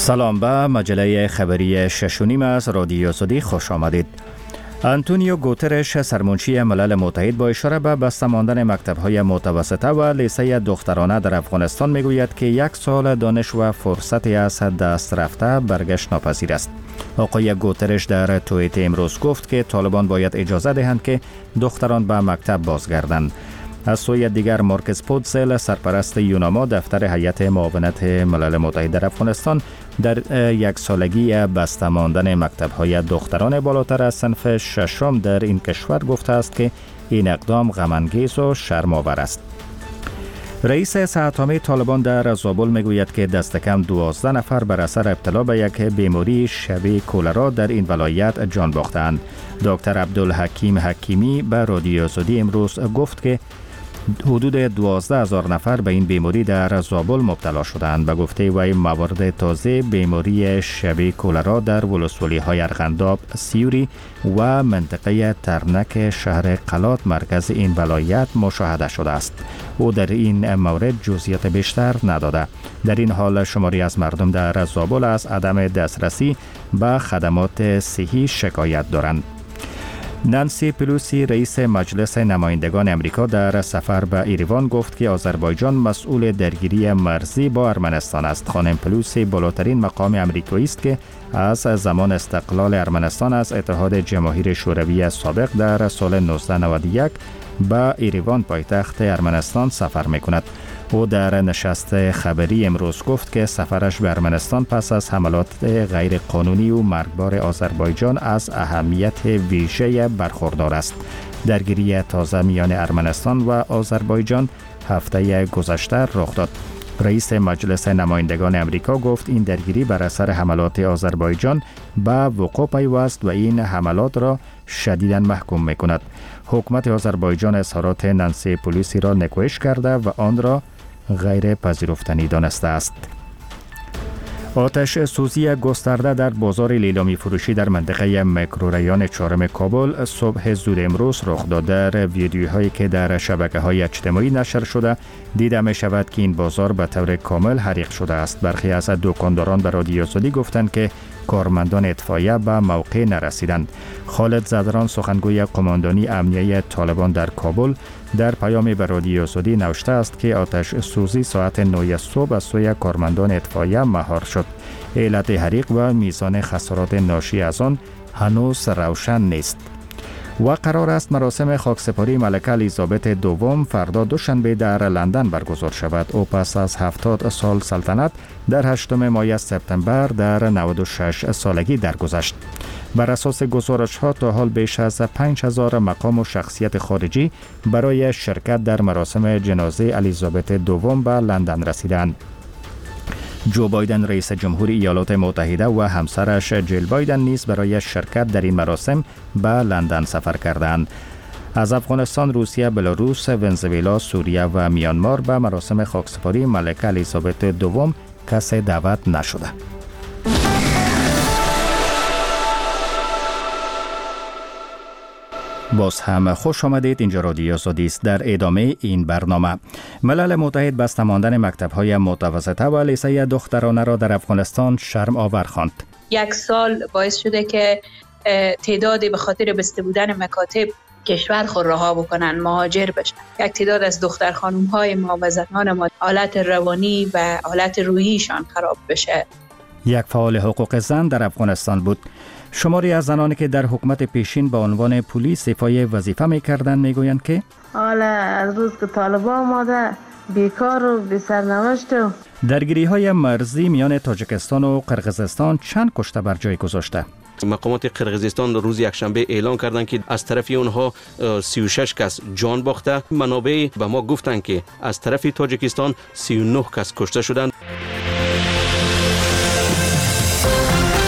سلام به مجله خبری 6.5 از رادیو آزادی خوش آمدید. آنتونیو گوترش سرمنشی ملل متحد با اشاره به بسته ماندن مکتب‌های متوسطه و لیسه دخترانه در افغانستان میگوید که 1 سال دانش و فرصتی از دست رفته برگشت ناپذیر است. آقای گوترش در توییت امروز گفت که طالبان باید اجازه دهند که دختران به مکتب بازگردند. از سوی دیگر مارکس پودسل سرپرست یوناما دفتر هیئت معاونت ملل متحد در افغانستان در 1 سالگی بسته ماندن مکتب‌های دختران بالاتر از صنف 6 در این کشور گفته است که این اقدام غم‌انگیز و شرم‌آور است. رئیس صحت‌عامه طالبان در زابل میگوید که دست کم 12 نفر بر اثر ابتلا به یک بیماری شبیه کولرا در این ولایت جان باختند. دکتر عبدالحکیم حکیمی به رادیو آزادی امروز گفت که حدود 12,000 نفر به این بیماری در زابل مبتلا شدند. به گفته وی موارد تازه بیماری شبیه کولرا در ولسوالی‌های ارغنداب، سیوری و منطقه ترنک شهر قلات مرکز این ولایت مشاهده شده است. او در این مورد جزئیات بیشتر نداده. در این حال شماری از مردم در زابل از عدم دسترسی به خدمات صحی شکایت دارند. نانسی پلوسی رئیس مجلس نمایندگان امریکا در سفر به ایروان گفت که آذربایجان مسئول درگیری مرزی با ارمنستان است. خانم پلوسی بالاترین مقام امریکایی است که از زمان استقلال ارمنستان از اتحاد جماهیر شوروی سابق در سال 1991 به ایروان پایتخت ارمنستان سفر می‌کند. او در نشست خبری امروز گفت که سفرش به ارمنستان پس از حملات غیر قانونی و مرگبار آذربایجان از اهمیت ویژه برخوردار است. درگیری تازه میان ارمنستان و آذربایجان هفته گذشته رخ داد. رئیس مجلس نمایندگان امریکا گفت این درگیری بر اثر حملات آذربایجان به وقوع پیوست و این حملات را شدیداً محکوم می‌کند. حکومت آذربایجان اظهارات نانسی پلوسی را نکوهش کرده و آن را غیر پذیرفتنی دانسته است. آتش سوزی گسترده در بازار لیلامی فروشی در منطقه میکروریان 4 کابل صبح زود امروز رخ داد. در ویدیوهایی که در شبکه‌های اجتماعی نشر شده دیده می شود که این بازار به طور کامل حریق شده است. برخی از دکانداران به رادیو آزادی گفتند که کارمندان اطفائیه به موقع نرسیدند. خالد زدران سخنگوی قماندانی امنیه طالبان در کابل در پیامی به رادیو آزادی نوشته است که آتش سوزی ساعت 9 صبح از سوی کارمندان اطفائیه مهار شد. علت حریق و میزان خسارات ناشی از آن هنوز روشن نیست. و قرار است مراسم خاکسپاری ملکه الیزابت دوم فردا دوشنبه در لندن برگزار شود. او پس از 70 سال سلطنت در 8 ماه سپتامبر در 96 سالگی درگذشت. بر اساس گزارش‌ها تا حال بیش از 5000 مقام و شخصیت خارجی برای شرکت در مراسم جنازه الیزابت دوم به لندن رسیدند. جو بایدن رئیس جمهور ایالات متحده و همسرش جیل بایدن نیز برای شرکت در این مراسم به لندن سفر کردند. از افغانستان، روسیه، بلاروس، ونزوئلا، سوریه و میانمار به مراسم خاکسپاری ملکه الیزابت دوم کسی دعوت نشده. باز هم خوش آمدید. اینجا رادیو آزادی است. در ادامه این برنامه ملل متحد بسته ماندن مکتب‌های متوسطه و لیسه دخترانه را در افغانستان شرم آور خواند. 1 سال باعث شده که تعدادی به خاطر بسته بودن مکاتب کشور خود رها بکنن، مهاجر بشن. یک تعداد از دختر خانم‌های ما و زنان ما حالت روانی و حالت روحیشان خراب بشه. یک فعال حقوق زن در افغانستان بود. شماری از زنانی که در حکومت پیشین با عنوان پلیس ایفای وظیفه می‌کردند میگویند که حالا از روز که طالبان آمده بیکار و بی سرنوشت و درگیری‌های مرزی میان تاجیکستان و قرقیزستان چند کشته بر جای گذاشته. مقامات قرقیزستان روز یکشنبه اعلام کردند که از طرف اونها 36 کس جان باخته. منابع به ما گفتند که از طرف تاجیکستان 39 کس کشته شدند.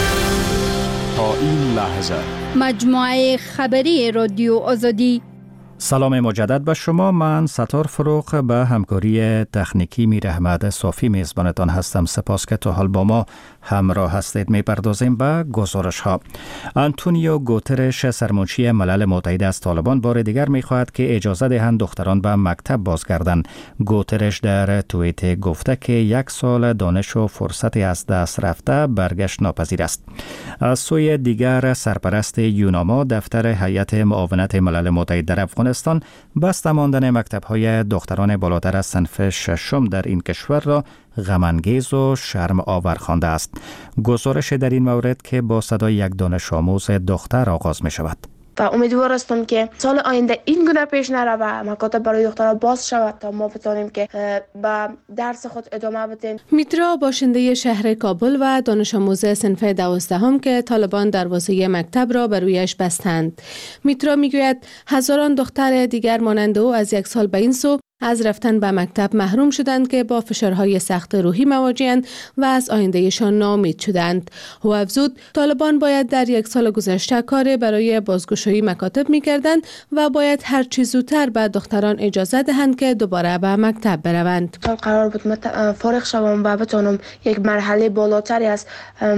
تا این لحظه مجموعه خبری رادیو آزادی سلام مجدد به شما. من ستار فروغ به همکاری تکنیکی میر احمد صافی میزبانتان هستم. سپاس که تا حال با ما همراه هستید. میپردازیم به گزارش ها. آنتونیو گوترش سرمنشی ملل متحد از طالبان بار دیگر میخواهد که اجازه دهند دختران به مکتب بازگردند. گوترش در توییت گفته که 1 سال دانش و فرصتی از دست رفته برگشت ناپذیر است. از سوی دیگر سرپرست یوناما دفتر هیئت معاونت ملل متحد در افغانستان بسته ماندن مکتب‌های دختران بالاتر از صنف ششم در این کشور را غم‌انگیز و شرم آور خوانده است. گزارش در این مورد که با صدای یک دانش آموز دختر آغاز می شود. و امیدوار هستم که سال آینده این گونه پیش نره و مکاتب برای دخترها باز شود تا ما بتوانیم که به درس خود ادامه بدیم. میترا باشنده شهر کابل و دانش آموز صنف 12 که طالبان دروازه مکتب را بر رویش بستند. میترا میگوید هزاران دختر دیگر مانند او از 1 سال به این سو از رفتن به مکتب محروم شدند که با فشارهای سخت روحی مواجهند و از آیندهشان ناامید شدند. او افزود طالبان باید در 1 سال گذشته کار برای بازگشایی مکاتب می‌کردند و باید هر چه زودتر به دختران اجازه دهند که دوباره به مکتب بروند. قرار بود فارغ شوم و بتوانم یک مرحله بالاتری از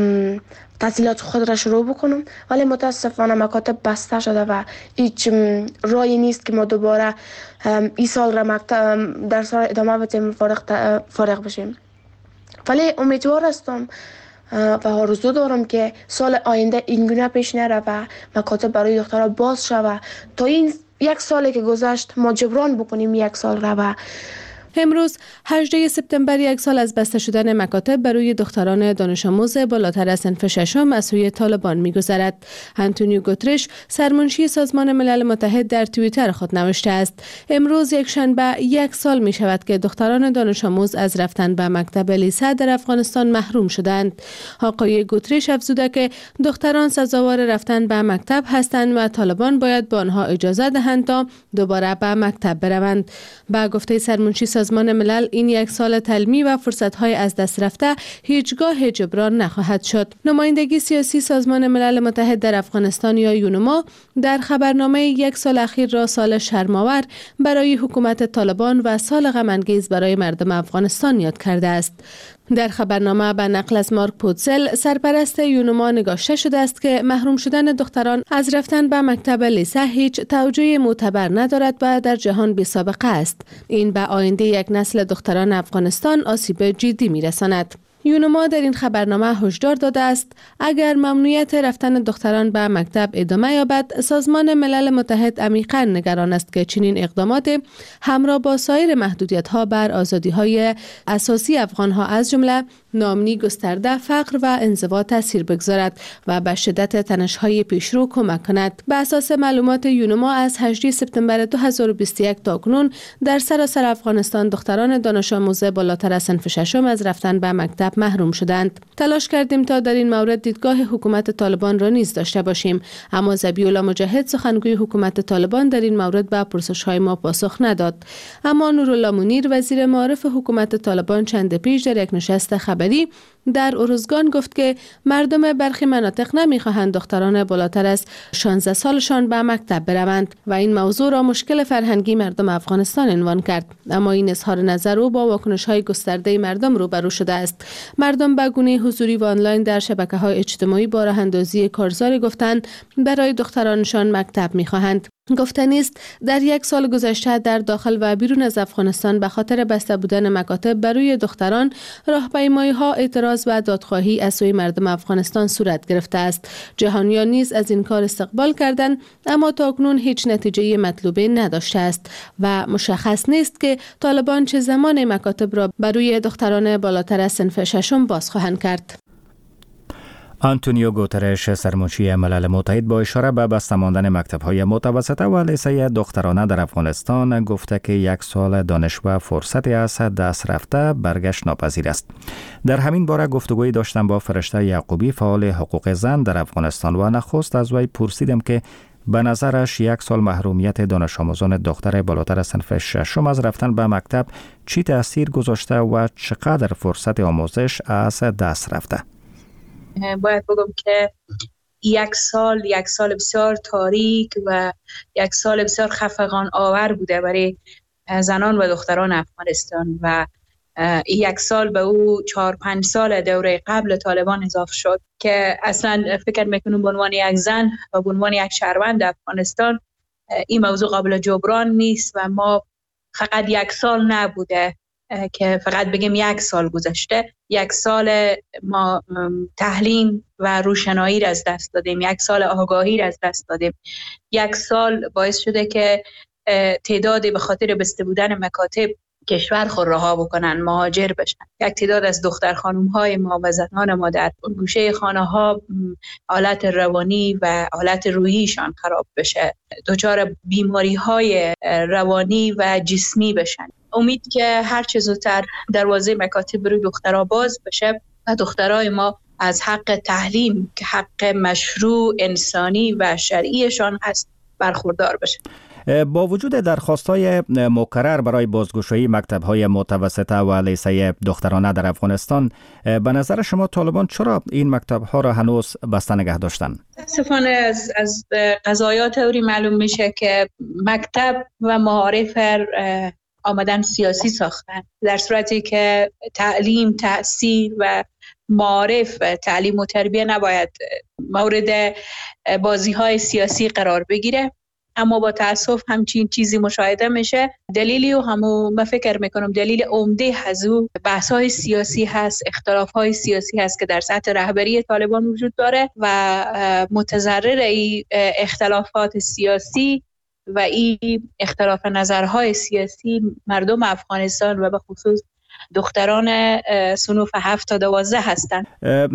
تحصیلات خود را شروع بکنم، ولی متاسفانه مکاتب بسته شده و هیچ راهی نیست که ما دوباره این سال را مکتب درس را ادامه بدیم فارغ بشیم. ولی امیدوار هستم و آرزو دارم که سال آینده این گونه پیش نره و مکاتب برای دخترها باز شود تا این 1 سالی که گذشت ما جبران بکنیم 1 سال را. و امروز 18 سپتامبر 1 سال از بسته شدن مکاتب برای دختران دانش آموز بالاتر از صنف ششم از سوی طالبان می‌گذرد. آنتونیو گوترش سرمنشی سازمان ملل متحد در توییتر خود نوشته است: امروز یکشنبه 1 سال می شود که دختران دانش آموز از رفتن به مکتب لیسه در افغانستان محروم شدند. آقای گوترش افزوده که دختران سزاوار رفتن به مکتب هستند و طالبان باید به آنها اجازه دهند تا دوباره به مکتب بروند. با گفته سرمنشی سازمان ملل این 1 سال تعلیمی و فرصت‌های از دست رفته هیچگاه جبران نخواهد شد. نمایندگی سیاسی سازمان ملل متحد در افغانستان یا یونما در خبرنامه 1 سال اخیر را سال شرم‌آور برای حکومت طالبان و سال غم‌انگیز برای مردم افغانستان یاد کرده است. در خبرنامه به نقل از مارک پوتسل سرپرست یونما نگاشته شده است که محروم شدن دختران از رفتن به مکتب لیسه هیچ توجیه معتبر ندارد و در جهان بی سابقه است. این به آینده یک نسل دختران افغانستان آسیب جدی می‌رساند. یونما در این خبرنامه هشدار داده است اگر ممنوعیت رفتن دختران به مکتب ادامه یابد، سازمان ملل متحد عمیقاً نگران است که چنین اقدامات همراه با سایر محدودیت‌ها بر آزادی‌های اساسی افغان‌ها از جمله ناامنی گسترده، فقر و انزوا تاثیر بگذارد و به شدت تنش‌های پیشرو کمک کند. به اساس معلومات یونما از 18 سپتامبر 2021 تا کنون در سراسر افغانستان دختران دانش آموز بالاتر از صنف ششم از رفتن به مکتب محروم شدند. تلاش کردیم تا در این مورد دیدگاه حکومت طالبان را نیز داشته باشیم، اما ذبیح‌الله مجاهد سخنگوی حکومت طالبان در این مورد به پرسش‌های ما پاسخ نداد. اما نورالله منیر وزیر معارف حکومت طالبان چند پیش در یک نشست خبری در ارزگان گفت که مردم برخی مناطق نمی‌خواهند دختران بالاتر از 16 سالشان به مکتب بروند و این موضوع را مشکل فرهنگی مردم افغانستان عنوان کرد. اما این اظهار نظر او با واکنش‌های گسترده مردم روبرو شده است. مردم به گونه حضوری و آنلاین در شبکه‌های اجتماعی با راه‌اندازی کارزاری گفتند برای دخترانشان مکتب می‌خواهند. گفتنی است در 1 سال گذشته در داخل و بیرون از افغانستان به خاطر بسته بودن مکاتب برای دختران راهپیمایی‌ها، اعتراض و دادخواهی از سوی مردم افغانستان صورت گرفته است. جهانیان نیز از این کار استقبال کردند، اما تاکنون هیچ نتیجه مطلوبه نداشته است و مشخص نیست که طالبان چه زمان مکاتب را برای دختران بالاتر از صنف ششم باز خواهند کرد. آنتونیو گوترش سرمنشی ملل متحد با اشاره به بسته ماندن مکتب‌های متوسطه و لیسه دخترانه در افغانستان گفته که 1 سال دانش و فرصتی از دست رفته برگشت ناپذیر است. در همین باره گفتگویی داشتم با فرشته یعقوبی فعال حقوق زن در افغانستان و نخست از وی پرسیدم که به نظرش 1 سال محرومیت دانش آموزان دختر بالاتر از صنف ششم از رفتن به مکتب چی تأثیر گذاشته و چقدر فرصت آموزش از دست رفته؟ باید بگم که یک سال بسیار تاریک و یک سال بسیار خفقان آور بوده برای زنان و دختران افغانستان و یک سال به او 4-5 سال دوره قبل طالبان اضافه شد که اصلا فکر میکنم به عنوان یک زن و به عنوان یک شهروند افغانستان این موضوع قابل جبران نیست و ما فقط یک سال نبوده که فقط بگیم یک سال گذشته، یک سال ما تحلیم و روشنایی را از دست دادیم، یک سال آگاهی را از دست دادیم، یک سال باعث شده که تعدادی به خاطر بسته بودن مکاتب کشور خود رها بکنن، مهاجر بشن. یک تعداد از دختر خانم های ما و زنان ما در گوشه خانه ها حالت روانی و حالت روحیشان خراب بشه، دچار بیماری های روانی و جسمی بشن. امید که هر چه زودتر دروازه مکاتب برای دخترها باز بشه و دخترای ما از حق تعلیم که حق مشروع انسانی و شرعیشان هست برخوردار بشه. با وجود درخواست‌های مکرر برای بازگشایی مکتب‌های متوسطه و لیسه دخترانه در افغانستان، به نظر شما طالبان چرا این مکتب‌ها را هنوز بسته نگه داشتند؟ متاسفانه از قضایات اوری معلوم میشه که مکتب و معارف آمدن سیاسی ساختن، در صورتی که تعلیم، تحصیل و معارف، تعلیم و تربیه نباید مورد بازی‌های سیاسی قرار بگیره. اما با تأسف همچین چیزی مشاهده میشه. دلیلی و من فکر میکنم دلیل عمده از او بحث‌های سیاسی هست، اختلاف‌های سیاسی هست که در سطح رهبری طالبان وجود داره و متضرر این اختلافات سیاسی و این اختلاف نظرهای سیاسی مردم افغانستان و به خصوص دختران صنوف 7 تا 12 هستند.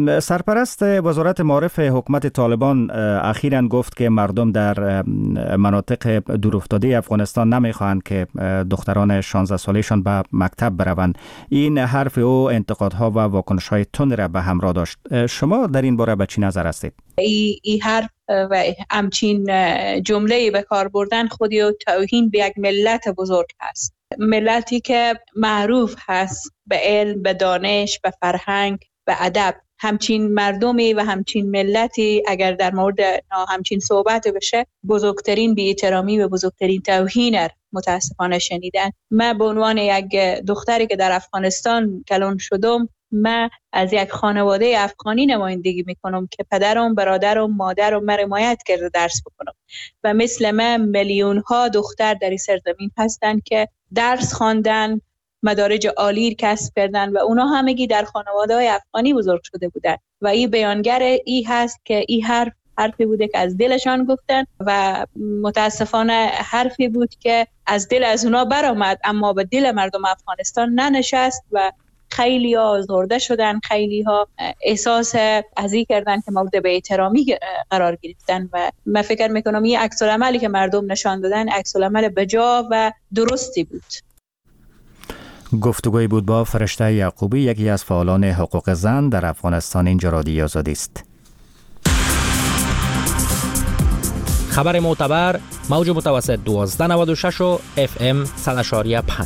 سرپرست وزارت معارف حکومت طالبان اخیراً گفت که مردم در مناطق دورافتاده افغانستان نمیخواهند که دختران 16 سالشان به مکتب بروند. این حرف او انتقادها و واکنش‌های تند را به همراه داشت. شما در این باره به چی نظر هستید؟ این حرف و همچین جمله به کار بردن خودی و توهین به یک ملت بزرگ هست. ملتی که معروف هست به علم، به دانش، به فرهنگ، به ادب. همچین مردمی و همچین ملتی اگر در مورد همچین صحبت بشه، بزرگترین بی‌احترامی و بزرگترین توهین متاسفانه شنیدن. من به عنوان یک دختری که در افغانستان کلان شدم، من از یک خانواده افغانی نمایندگی میکنم که پدرم، برادرم، مادرم من حمایت کرده درس بکنم و مثل من میلیون ها دختر در این سرزمین هستند که درس خواندن، مدارج عالی کسب کردن و اونا همگی در خانواده های افغانی بزرگ شده بودن و این بیانگر ای هست که این حرفی بوده که از دلشان گفتن و متاسفانه حرفی بود که از دل از اونا برآمد اما به دل مردم افغانستان ننشست و خیلی ها آزرده شدن، خیلی ها احساس ازی کردن که مورد بی‌احترامی قرار گرفتن و من فکر میکنم این عکس العملی که مردم نشان دادن عکس العمل بجا و درستی بود. گفتگوی بود با فرشته یعقوبی، یکی از فعالان حقوق زن در افغانستان. اینجا رادیو آزادی است. خبر معتبر، موج متوسط 1296 و FM 100.5.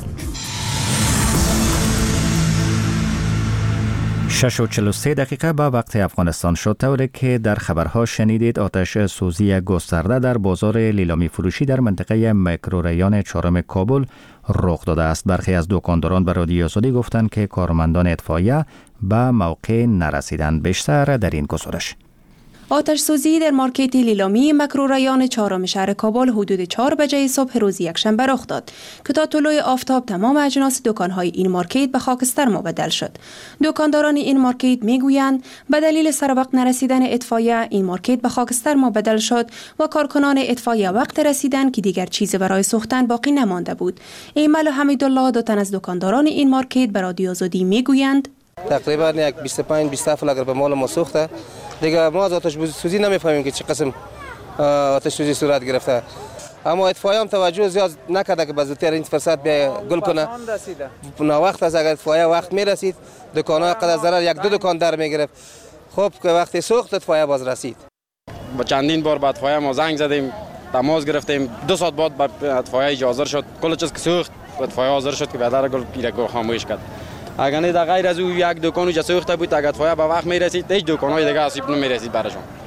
6:43 دقیقه به وقت افغانستان شد، طوری که در خبرها شنیدید آتش سوزی گسترده در بازار لیلامی فروشی در منطقه میکروریان 4 کابل رخ داده است. برخی از دکانداران به رادیو آزادی گفتند که کارمندان اطفائیه به موقع نرسیدند. بیشتر در این گزارش. آتش سوزی در مارکت لیلامی مکروریان 4 شهر کابل حدود 4 بجه صبح روز یکشنبه رخ داد که تا طلوع آفتاب تمام اجناس دکان‌های این مارکت به خاکستر مبدل شد. دکانداران این مارکت میگویند به دلیل سر وقت نرسیدن اطفائیه این مارکت به خاکستر مبدل شد و کارکنان اطفائیه وقت رسیدن که دیگر چیزی برای سوختن باقی نمانده بود. ایمل و حمیدالله، دو تن از دکانداران این مارکت به رادیو آزادی میگویند تقریبا یک 25-27 اگر به مال ما سوخته دیگه ما از آتش سوزی نمیفهمیم که چه قسم آتش سوزی صورت گرفته، اما اطفائیه هم توجه زیاد نکرده که به زودتر این فرصت بیا گل کنه. وقت از اگر اطفائیه وقت میرسید دکان‌ها قدر ضرر 1-2 دکان در میگرفت. خب که وقتی سوخت اطفائیه باز رسید. با چندین بار به اطفائیه ما زنگ زدیم، تماس گرفتیم، 2 ساعت بعد به اطفائیه اجازه شد. کل چیز که سوخت اطفائیه حاضر شد که بعدا گل پیرگو خاموش کرد. اگر نه در غیر از او یک دکانو جا سوخته بود، اگر اطفائیه به وقت میرسید هیچ دکان‌های دیگه آسیب نمیرسید براشون.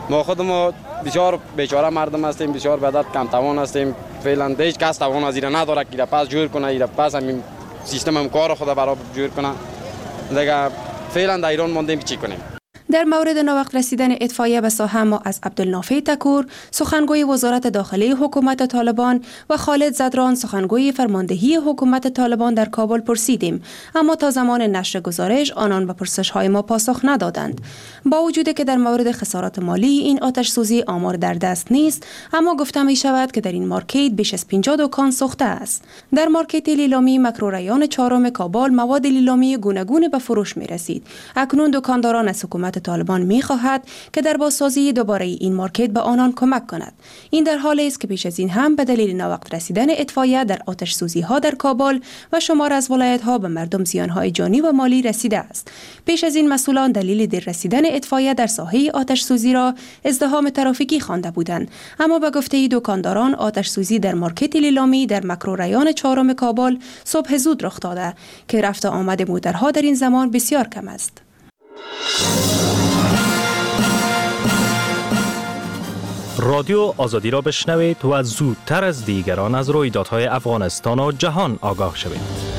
ما خودمون بسیار بیچاره مردم هستیم، بسیار به درد کم توان هستیم. فعلا هیچ کس توان از اینا نداره که پس جور کنه، اینا پس همین سیستم هم کار خود برای جور کنه. دیگه فعلا در ایران ماندیم که چی کنیم. در مورد ناوقت رسیدن اطفائیه به ساحه ما از عبدالنافع تکور، سخنگوی وزارت داخلی حکومت طالبان و خالد زدران، سخنگوی فرماندهی حکومت طالبان در کابل پرسیدیم، اما تا زمان نشر گزارش آنان به پرسش‌های ما پاسخ ندادند. با وجودی که در مورد خسارات مالی این آتش سوزی آمار در دست نیست، اما گفته می شود که در این مارکت بیش از 50 دکان سوخته است. در مارکت لیلامی مکروریان 4 کابل مواد لیلامی گوناگون به فروش می رسید. اکنون دکانداران از حکومت طالبان می خواهد که در بازسازی دوباره این مارکت به آنان کمک کند. این در حالی است که پیش از این هم به دلیل ناوقت رسیدن اطفائیه در آتش سوزی ها در کابل و شمار از ولایت ها به مردم زیان های جانی و مالی رسیده است. پیش از این مسئولان دلیل دیر رسیدن اطفائیه در ساحه آتش سوزی را ازدحام ترافیکی خوانده بودند، اما به گفته دکانداران آتش سوزی در مارکت لیلامی در مکروریان 4 کابل صبح زود رخ داده که رفت آمد موترها در این زمان بسیار کم است. رادیو آزادی را بشنوید و زودتر از دیگران از رویدادهای افغانستان و جهان آگاه شوید.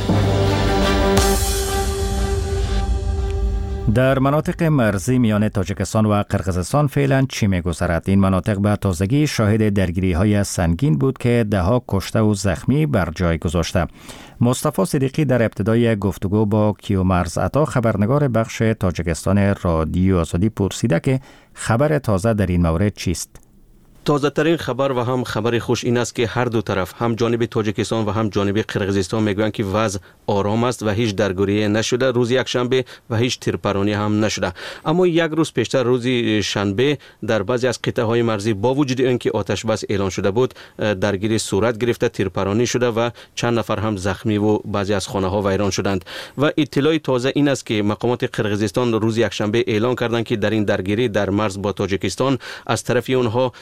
در مناطق مرزی میان تاجیکستان و قرقیزستان فعلا چی می‌گذرد؟ این مناطق به تازگی شاهد درگیری‌های سنگین بود که ده‌ها کشته و زخمی بر جای گذاشته. مصطفی صدیقی در ابتدای گفتگو با کیومرز عطا خبرنگار بخش تاجیکستان رادیو آزادی پرسیده که خبر تازه در این مورد چیست؟ تازه ترین خبر و هم خبر خوش این است که هر دو طرف، هم جانب تاجیکستان و هم جانب قرقیزستان، میگویند که وضع آرام است و هیچ درگیری نشده روز یکشنبه و هیچ تیرپرانی هم نشده. اما یک روز پیشتر روز شنبه در بعضی از قطعه های مرزی با وجود اینکه آتش بس اعلان شده بود درگیری صورت گرفته، تیرپرانی شده و چند نفر هم زخمی و بعضی از خانه ها ویران شدند. و اطلاع تازه این است که مقامات قرقیزستان روز یکشنبه اعلان کردند که در این درگیری در مرز با تاجیکستان از طرف اونها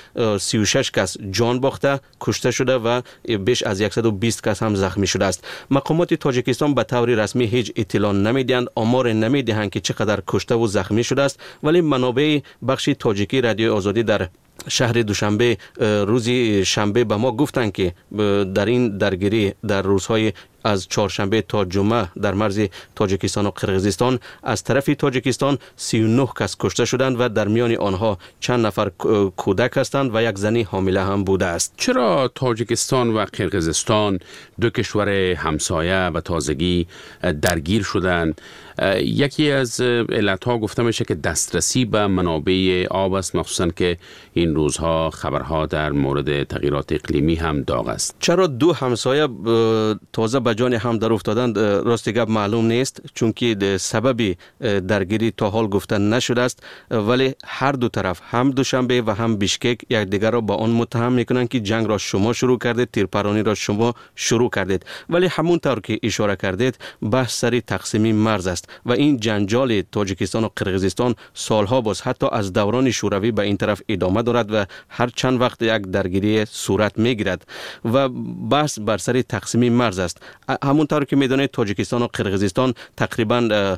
36 کس جان باخته، کشته شده و بیش از 120 کس هم زخمی شده است. مقامات تاجیکستان به طور رسمی هیچ اطلاع نمیدهند، آمار نمیدهند که چقدر کشته و زخمی شده است، ولی منابع بخش تاجیکی رادیو آزادی در شهر دوشنبه روز شنبه به ما گفتند که در این درگیری در روزهای از چهارشنبه تا جمعه در مرز تاجیکستان و قرقیزستان از طرف تاجیکستان 39 کس کشته شدند و در میان آنها چند نفر کودک هستند و یک زنی حامله هم بوده است. چرا تاجیکستان و قرقیزستان دو کشور همسایه و تازگی درگیر شدند؟ یکی از علتها گفته میشه که دسترسی به منابع آب است، مخصوصا که این روزها خبرها در مورد تغییرات اقلیمی هم داغ است. چرا دو همسایه تازه به جان هم در افتادند راست گپ معلوم نیست، چون که سبب درگیری تا حال گفته نشده است، ولی هر دو طرف هم دوشنبه و هم بیشکک یکدیگر را با آن متهم میکنند که جنگ را شما شروع کردید، تیرپرانی را شما شروع کردید. ولی همون طور که اشاره کردید بحث سر تقسیم مرز است و این جنجال تاجیکستان و قرقیزستان سالها باز حتی از دوران شوروی به این طرف ادامه دارد و هر چند وقت یک درگیری صورت میگیرد و بحث بر سر تقسیم مرز است. همونطور که میدانید تاجیکستان و قرقیزستان تقریبا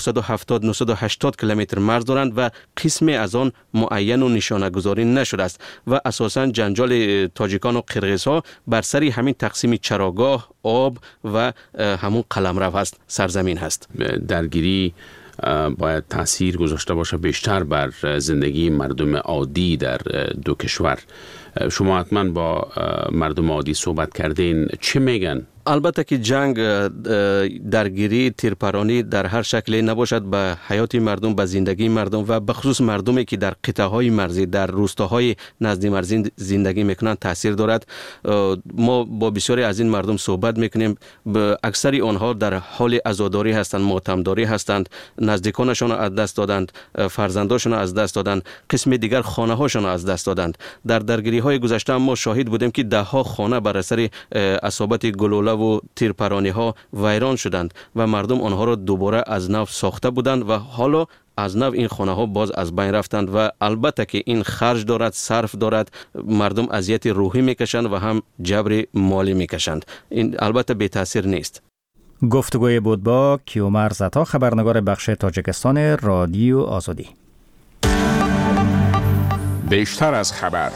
970-980 کیلومتر مرز دارند و قسمی از آن معین و نشانه گذاری نشده است و اساساً جنجال تاجیکان و قرقیزها بر سر همین تقسیم چراگاه، آب و همون قلمرو هست، سرزمین هست. درگیری باید تاثیر گذاشته باشه بیشتر بر زندگی مردم عادی در دو کشور. شما حتما با مردم عادی صحبت کردین، چه میگن؟ البته که جنگ، درگیری، تیرپرانی در هر شکلی نباشد به حیات مردم، به زندگی مردم و به خصوص مردمی که در قطعه‌های مرزی، در روستاهای نزدیک مرزی زندگی میکنند تاثیر دارد. ما با بسیاری از این مردم صحبت میکنیم، اکثری آنها در حال عزاداری هستند، ماتمداری هستند، نزدیکانشان از دست دادند، فرزندانشان از دست دادند، قسم دیگر خانه هاشان از دست دادند. در درگیری های گذشته ما شاهد بودیم که ده ها خانه بر اثر اصابت گلوله و تیرپرانی ها ویران شدند و مردم آنها را دوباره از نو ساخته بودند و حالا از نو این خانه ها باز از بین رفتند و البته که این خرج دارد، صرف دارد، مردم اذیت روحی میکشند و هم جبر مالی میکشند. این البته بی تاثیر نیست. گفتگوی بود با کیومرز عطا خبرنگار بخش تاجیکستان رادیو آزادی. بیشتر از خبر.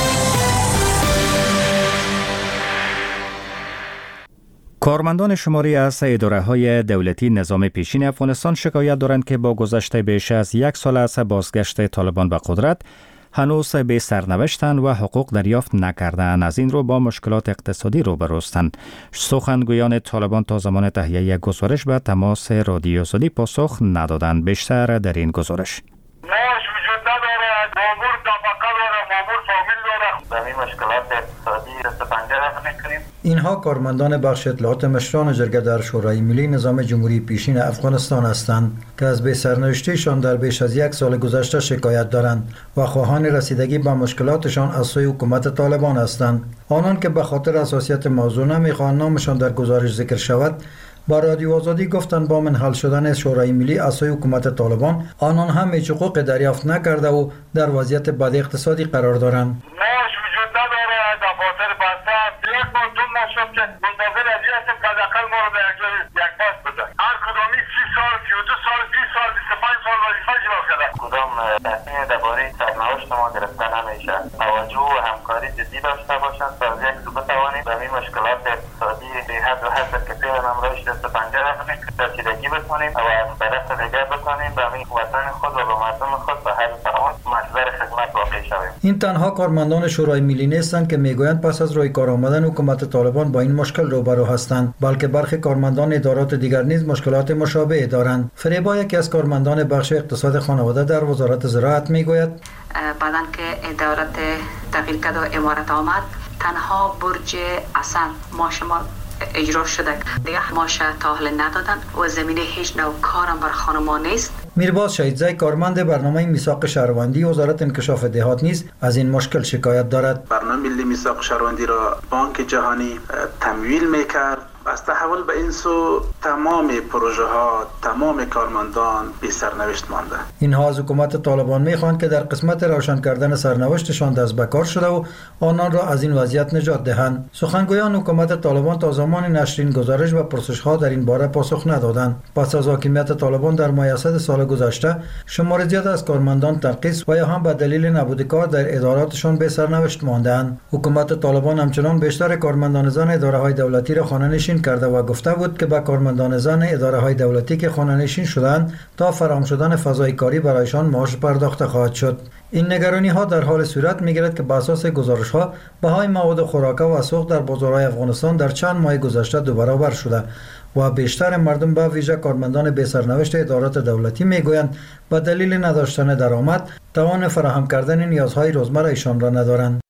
کارمندان شماری از اداره‌های دولتی نظام پیشین افغانستان شکایت دارند که با گذشت بیش از 1 سال از بازگشت طالبان به قدرت هنوز به سرنوشتند و حقوق دریافت نکردند. از این رو با مشکلات اقتصادی روبروستند. سخنگویان طالبان تا زمان تهیه گزارش به تماس رادیو آزادی پاسخ ندادند. بیشتر در این گزارش. معاش وجود نداره، مامور طبقه داره، مامور فامیل داره. به این مشکلات اقتصادی دست پنجه رفت میکنیم. اینها کارمندان بخش اطلاعات مشران جرگه در شورای ملی نظام جمهوری پیشین افغانستان هستند که از به سرنوشتیشان در بیش از 1 سال گذشته شکایت دارند و خواهان رسیدگی به مشکلاتشان از سوی حکومت طالبان هستند. آنان که به خاطر حساسیت موضوع نمیخواهند نامشان در گزارش ذکر شود، با رادیو آزادی گفتند با منحل شدن شورای ملی از سوی حکومت طالبان آنان هم هیچ حقوق دریافت نکرده و در وضعیت بد اقتصادی قرار دارند. معاش وجود نداره، دفاتر بسته است. یک بار دو ماه شد که منتظر از این هستیم که حداقل ما رو به یک پاس بده. هر کدامی 30 سال، 32 سال، 20 سال، 25 سال وظیفه اجرا کرده. کدام تصمیم درباره سرنوشت ما گرفته نمیشه. توجه و همکاری جدی داشته باشند تا از یک سو بتوانیم به این مشکلات اقتصادی به حد و حد که فعلا امروز دست پنجه رفتیم رسیدگی بکنیم و از طرف دیگر بکنیم به این وطن خود و به مردم خود به هر توان محضر خدمت واقع شویم. این تنها کارمندان شورای ملی نیستند که میگویند پس از روی کار آمدن حکومت طالبان با این مشکل روبرو هستند، بلکه برخی کارمندان ادارات دیگر نیز مشکلات مشابه دارند. فریبا یکی از کارمندان بخش اقتصاد خانواده در وزارت زراعت میگوید بعدن که ادارات تغییر کرد و امارت آمد، تنها برج اصل ما شما اجرا شده، دیگه ماش تاهل ندادن و زمینه هیچ نوع کارم بر خانما نیست. میرباز شهیدزی کارمند برنامه میثاق شهروندی وزارت انکشاف دهات نیز از این مشکل شکایت دارد. برنامه ملی میثاق شهروندی را بانک جهانی تمویل میکرد. از تحول به این سو تمام پروژه ها، تمام کارمندان بی سرنوشت مانده. اینها از حکومت طالبان میخواهند که در قسمت روشن کردن سرنوشتشان دست به کار شده و آنان را از این وضعیت نجات دهند. سخنگویان حکومت طالبان تا زمان نشر این گزارش و پرسش ها در این باره پاسخ ندادند. پس از حاکمیت طالبان در ماه اسد سال گذشته شمار زیاد از کارمندان ترخیص و یا هم به دلیل نبود کار در اداراتشان به سرنوشت مانده‌اند. حکومت طالبان همچنان بیشتر کارمندان زن اداره‌های دولتی را خانه‌نشین کرده و گفته بود که به کارمندان زن اداره‌های دولتی که خانه‌نشین شدند تا فراهم شدن فضای کاری برایشان معاش پرداخته خواهد شد. این نگرانی‌ها در حال صورت می‌گیرد که بر اساس گزارش‌ها بهای مواد خوراک و سوخت در بازارهای افغانستان در چند ماه گذشته 2 برابر شده و بیشتر مردم به ویژه کارمندان به سرنوشت ادارات دولتی میگویند به دلیل نداشتن درآمد توان فراهم کردن نیازهای روزمره ایشان را ندارند.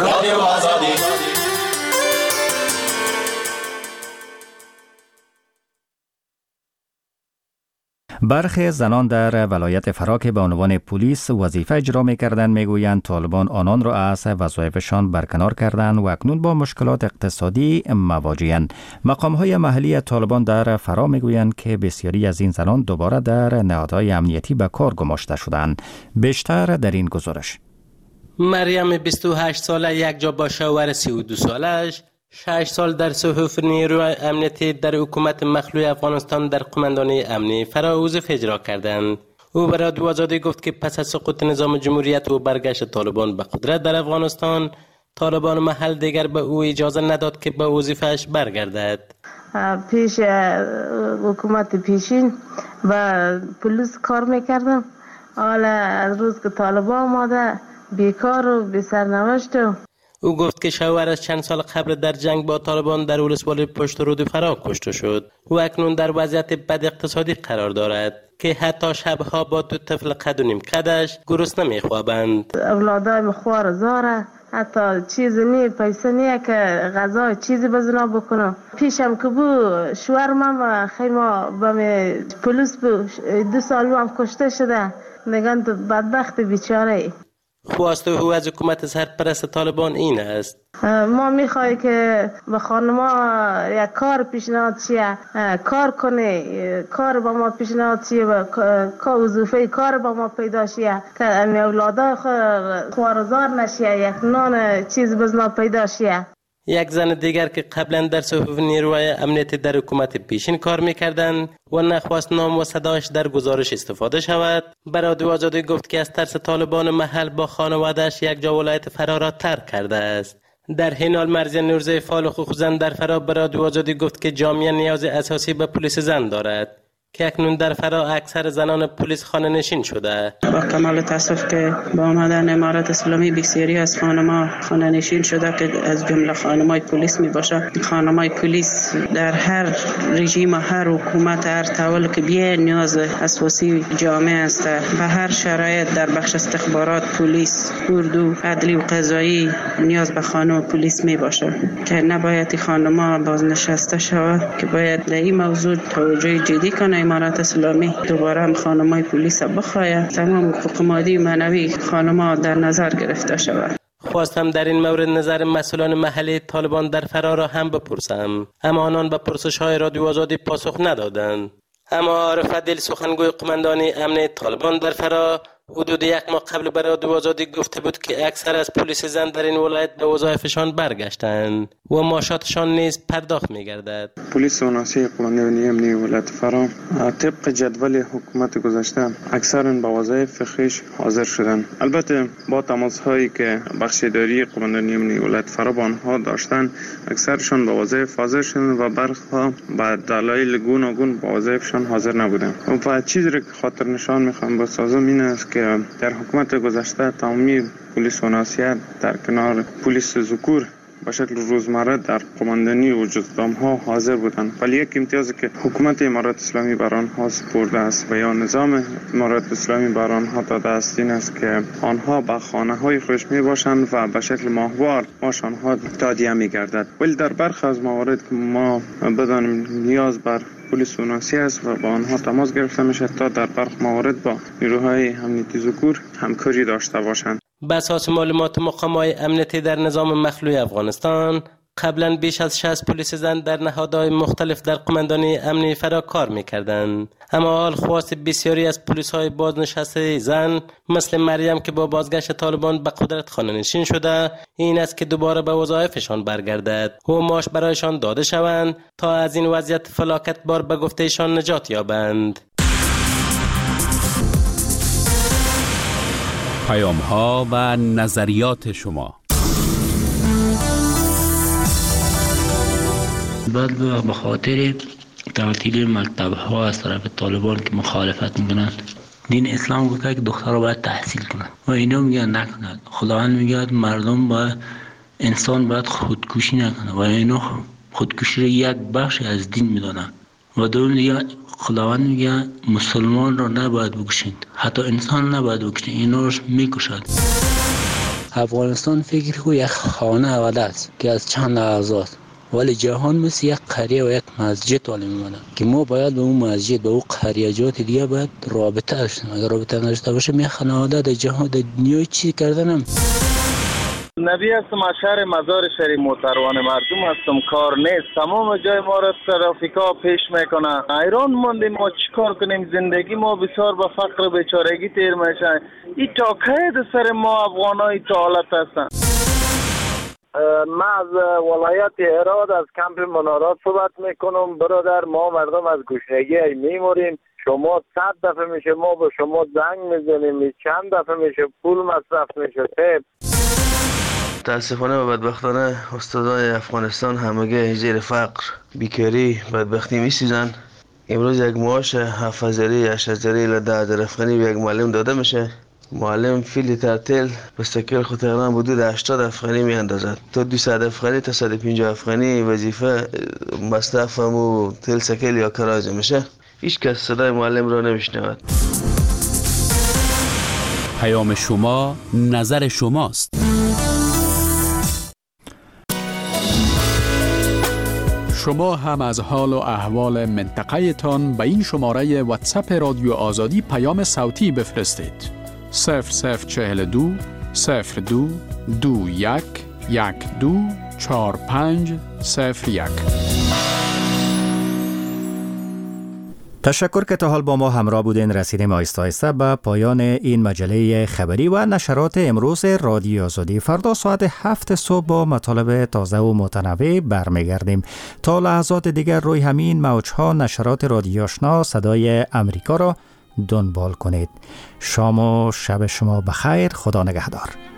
برخی زنان در ولایت فرا که به عنوان پلیس وظیفه اجرا می‌کردند میگویند طالبان آنان را از وظایفشان برکنار کردند و اکنون با مشکلات اقتصادی مواجه‌اند. مقام‌های محلی طالبان در فرا میگویند که بسیاری از این زنان دوباره در نهادهای امنیتی به کار گماشته شدند. بیشتر در این گزارش. مریم 28 ساله یک جا با شوهر 32 سالش 6 سال در صحف نیروی امنیتی در حکومت مخلوع افغانستان در قماندانی امنی فراوز اجرا کردند. او به رادیو آزادی گفت که پس از سقوط نظام جمهوریت و برگشت طالبان به قدرت در افغانستان، طالبان محل دیگر به او اجازه نداد که به وظیفه‌اش برگردد. پیش حکومت پیشین و پلیس کار میکردم، حالا از روز که طالبان آمده بیکار و بی سرنوشت. او گفت که شوهرش چند سال قبل در جنگ با طالبان در ولسوالی پشت رود فرا کشته شد. او اکنون در وضعیت بد اقتصادی قرار دارد که حتی شبها با 2 طفل قد و نیم قدش گرسنه میخوابند. اولادای خوار زاره، حتی چیزی نی، پیسه نیه که غذا چیزی بزنا بکنم. پیشم که بو شوهرم خیما به پلیس بو 2 سال هم کشته شده. میگن تو بدبخت بیچاره. خواست او از حکومت سرپرست طالبان این است: ما میخوای که به خانما یک کار پیشنهاد چیه، کار کنه، کار با ما پیشنهاد چیه، وظیفه کار با ما پیدا شیه که امی اولادا خوارزار نشیه، یک نان چیز بزنا پیدا شیه. یک زن دیگر که قبلا در صحف نیروهای امنیتی در حکومت پیشین کار میکردند و نخواست نام و صدایش در گزارش استفاده شود، به رادیو آزادی گفت که از ترس طالبان محل با خانواده‌اش یک جا ولایت فرا را ترک کرده است. در حین حال مرزی نورزی فعال حقوق زن در فرا به رادیو آزادی گفت که جامعه نیاز اساسی به پلیس زن دارد که اکنون در فرا اکثر زنان پلیس خانه نشین شده. با کمال تاسف که با آمدن امارت اسلامی بسیاری از خانم‌ها خانه نشین شده که از جمله خانم‌های پلیس می باشه. خانم‌های پلیس در هر رژیم، هر حکومت، هر طول که بیه نیاز اساسی جامعه است. به هر شرایط در بخش استخبارات، پلیس، اردو، عدلی و قضایی نیاز به خانم پلیس می باشه که نباید خانم‌ها بازنشسته شود، که باید در این موضوع توجه جدی کنه امارت اسلامی. دوباره هم خانم‌های پلیس بخواهد تمام حقوق مادی و معنوی خانم‌ها در نظر گرفته شود. خواستم در این مورد نظر مسئولان محلی طالبان در فرا را هم بپرسم، اما آنان به پرسش‌های رادیو آزادی پاسخ ندادند. اما عارف دل سخنگوی قماندانی امن طالبان در فرا حدود یک ماه قبل به رادیو آزادی گفته بود که اکثر از پلیس زن در این ولایت به وظایفشان برگشتند و معاشاتشان نیز پرداخت می‌گردد. پلیس وناسی قماندانی امنی ولایت فرا طبق جدول حکومت گذشته اکثرا به وظایف خویش حاضر شدند. البته با تماس‌هایی که بخشیداری قماندانی امنی ولایت فرا با آنها داشتند، اکثرشان به وظایف حاضر شدند و برخی به دلایل گوناگون به وظایفشان حاضر نبودند. و چیزی که خاطر نشان می‌خوام بسازم این است که در حکومت گذشته تمامی پلیس وناسیت در کنار پلیس ذکور به شکل روزمره در قماندانی و جزدام‌ها حاضر بودند، ولی یک امتیازی که حکومت امارت اسلامی بر آنها سپرده است و یا نظام امارت اسلامی بر آنها داده است این است که آنها به خانه‌های خودش میباشند و به شکل ماهوار معاش آنها تادیه می‌گردد. ولی در برخی از موارد که ما بدانیم نیاز بر پلیس وناسی است و با آنها تماس گرفته میشه تا در برخی موارد با نیروهای امنیتی ذکور همکاری داشته باشند. به اساس معلومات مقام‌های امنیتی در نظام مخلوع افغانستان، قبلا بیش از 60 پلیس زن در نهادهای مختلف در قماندانی امنی فرا کار می‌کردند. اما حال خواست بسیاری از پلیس‌های بازنشسته زن مثل مریم که با بازگشت طالبان به قدرت خانه نشین شده این است که دوباره به وظایفشان برگردد و معاش برایشان داده شوند تا از این وضعیت فلاکتبار به گفتهشان نجات یابند. پیام‌ها و نظریات شما. بعد به خاطر تعطیل مکتب‌ها از طرف طالبان که مخالفت میکنند، دین اسلام گفته که دخترها باید تحصیل کنند و اینا میگن نکنند. خداوند میگه مردم باید، انسان باید خودکشی نکنه و اینا خودکشی را یک بخش از دین میدونن. و دوم دیگه خداوند میگه مسلمان را نباید بکشید، حتی انسان نباید بکشید، اینا رو میکشد. افغانستان فکر کو یک خانه اول است که از چند اعضا، ولی جهان مثل یک قریه و یک مسجد والی میمونه که ما باید به اون مسجد به اون قریه جات دیگه باید رابطه داشتیم. اگر رابطه نداشته باشه می خانواده در جهان در دنیای چی کردنم. نبی هستم از شهر مزار شهر موتروان مردم هستم. کار نیست، تمام جای ما را ترافیکا پیش میکنه. ایران موندیم، ما چیکار کنیم؟ زندگی ما بسیار به فقر بیچارگی تیر میشه. این تا که سر ما افغانای تا حالت هستن. من از ولایت هرات از کمپ منارات صحبت میکنم. برادر، ما مردم از گشنگی میموریم. شما 100 دفعه میشه ما به شما زنگ میزنیم، چند دفعه میشه پول مصرف میشه. متاسفانه و بدبختانه استادای افغانستان همگی زیر فقر، بیکاری، بدبختی میسوزن. امروز یک معاش 7000 8000 الی 10000 افغانی به یک معلم داده میشه. معلم فی لیتر تیل بستکل خود تقریبا حدود 80 افغانی میاندازد. تا 200 افغانی تا 150 افغانی وظیفه مصرف و تیل سکل یا کراج میشه. هیچ کس صدای معلم را نمیشنود. پیام شما، نظر شماست. شما هم از حال و احوال منطقه تان به این شماره واتساپ رادیو آزادی پیام صوتی بفرستید. 0042 02 21 12 45 01. تشکر که تا حال با ما همراه بودین. رسیدیم آهسته آهسته به پایان این مجله خبری و نشرات امروز رادیو آزادی. فردا ساعت 7 صبح با مطالب تازه و متنوع برمیگردیم. تا لحظات دیگر روی همین موجها نشرات رادیو آشنا صدای امریکا را دنبال کنید. شام و شب شما بخیر. خدا نگهدار.